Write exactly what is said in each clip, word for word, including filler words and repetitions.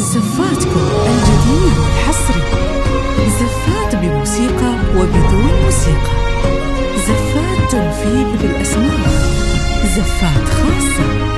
زفاتكم الجديد والحصري، زفات بموسيقى وبدون موسيقى، زفات تنفيذ بالأسماء، زفات خاصة.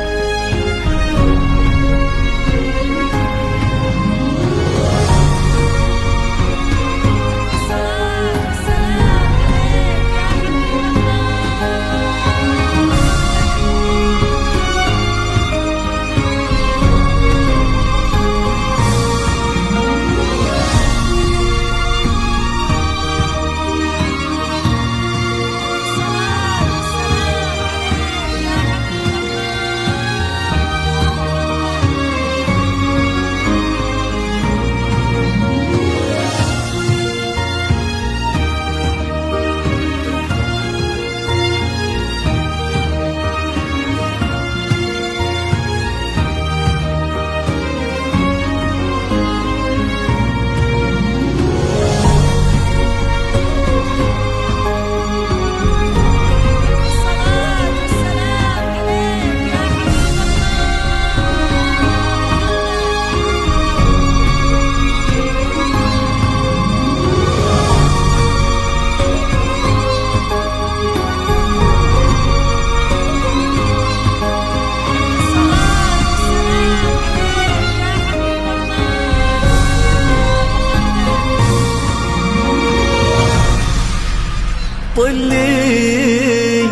طلي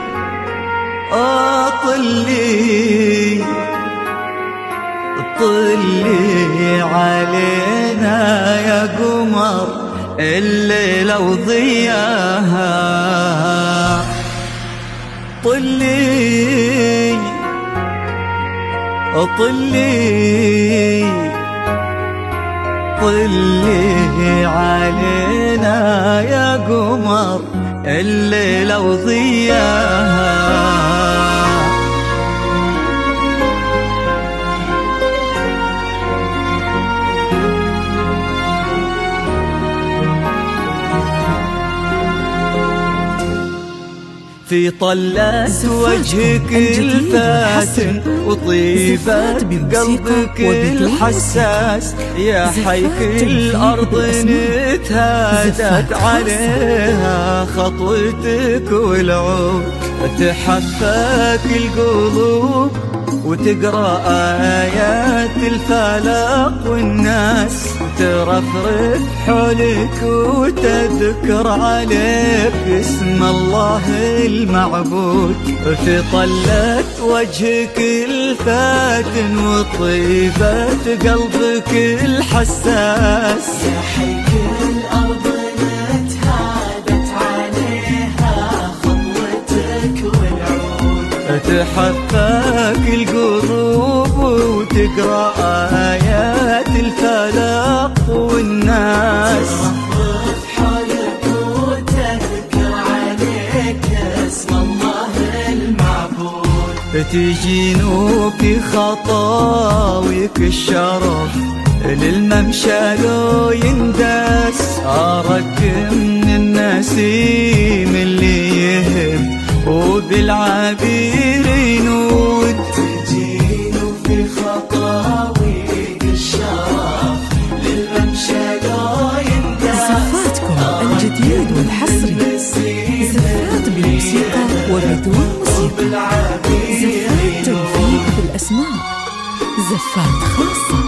آه طلي طلي علينا يا قمر الليلة وضياها، طلي طلي طلي علينا يا قمر الليلة وضياها. في طلة وجهك الفاتن وطيبة قلبك الحساس، يا حيك الأرض نتهادت عليها خطوتك والعود، تحفاك القلوب وتقرأ آيات الفلق والناس، ترفرف حولك وتذكر عليك اسم الله المعبود. في طلة وجهك الفاتن وطيبة قلبك الحساس، يا حيك الأرض نتهادت عليها خطوتك والعود، تحفاك القلوب وتقرأ آيات الفلق والناس، ترفرف حولك وتذكر عليك اسم الله المعبود. تجينو في خطاويك الشرف للممشى لو ينداس، أراك من النسيم اللي يهم وبالعبير ينود. تجينو في خطاويك الشرف للممشى لو ينداس، زفاتكم الجديد والحصري، زفات بموسيقى وبدون موسيقى، زفات تنفيذ بالأسماء، زفات خاصة.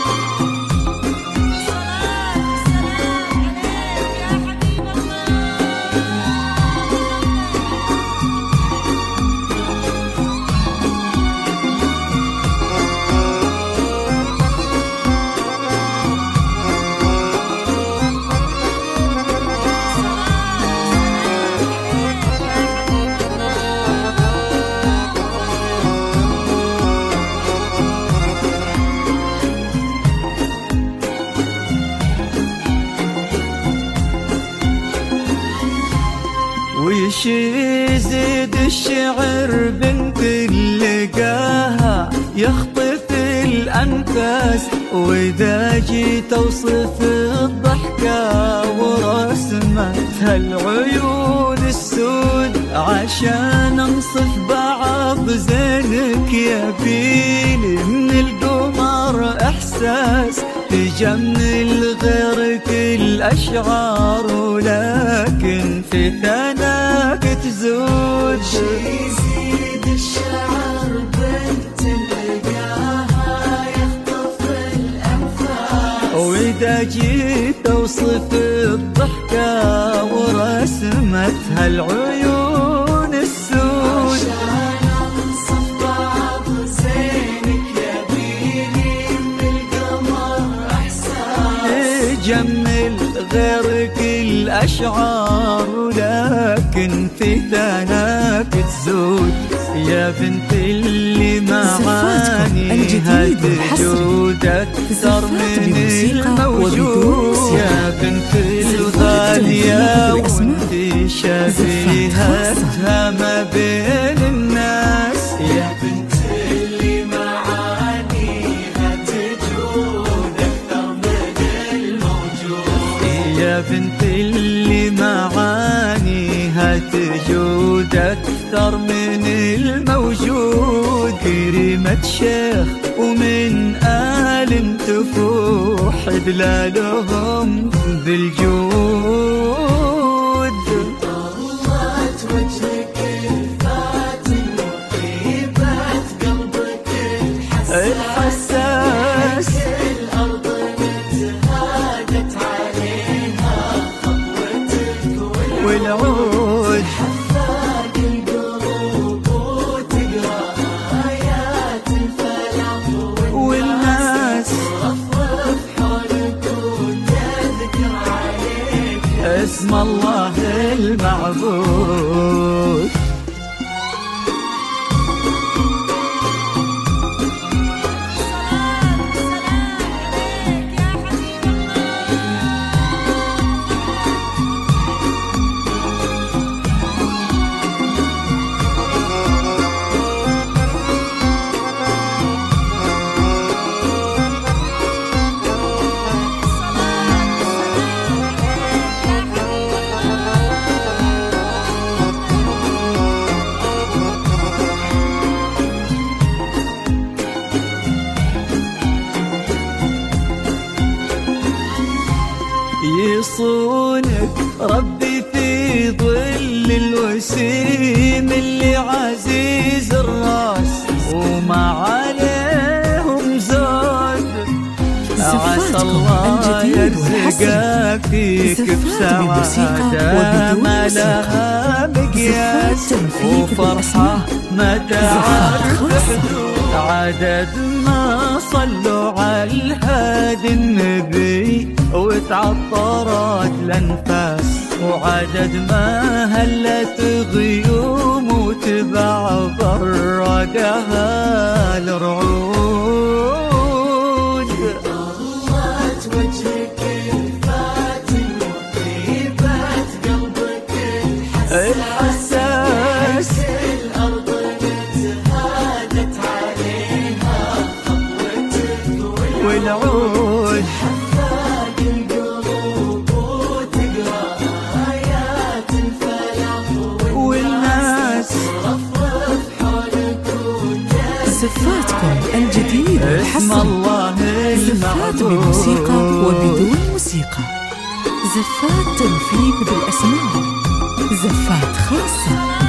وش يزيد الشعر بنت لقاها يخطف الأنفاس، وإذا جيت أوصف الضحكة ورسمتها العيون السود، عشان أنصف بعض زينك يا بيلي من القمر إحسان. الحساس تجمل غيرك الأشعار، ولكن في ثناك تزود يزيد الشعر بنت لقاها يخطف الأنفاس. وإذا جيت أوصف الضحكة ورسمتها العيون السود، عشان أنصف بعض زينك يبيني من القمر إحساس. جمل غيرك الأشعار، ولكن في ثناك تزود يا بنت اللي معانيها تجود أكثر من الموجود. يا بنت الغالية وانت شبيهتها ما بين الناس. يا بنت اللي معانيها تجود أكثر من الموجود. يا بنت اللي معانيها تجود أكثر من الموجود. كريمة شيخ ومن آل تفوح دلالهم بالجود. طلت وجهك الفاتن وطيبات قلبك الحساس. الأرض نتهادت عليها خطوتك والعود حفاق القلوب وتقرأ آيات الفلق والناس رفرف حولك وتذكر عليك اسم الله المعبود. يصونك ربي في ظل الوسيم اللي عزيز الراس وما عليهم زود. عسى الله يرزقك فيك بسعادة ما لها مقياس، وفرحة ما تعرف حدود. عدد ما صلوا على الهادي النبي وتعطرت الأنفاس، وعدد ما هلت غيوم وتبع برقها الرعود. طلت وجهك الفاتن وطيبات قلبك الحساس. الأرض نتهادت عليها خطوتك والعود حفاق القلوب وتقرأ آيات الفلق والناس رفرف حولك وتذكر زفاتكم الجديد اسم والحصري. الله زفات بموسيقى وبدون موسيقى، زفات تنفيذ بالأسماء، زفات خاصة.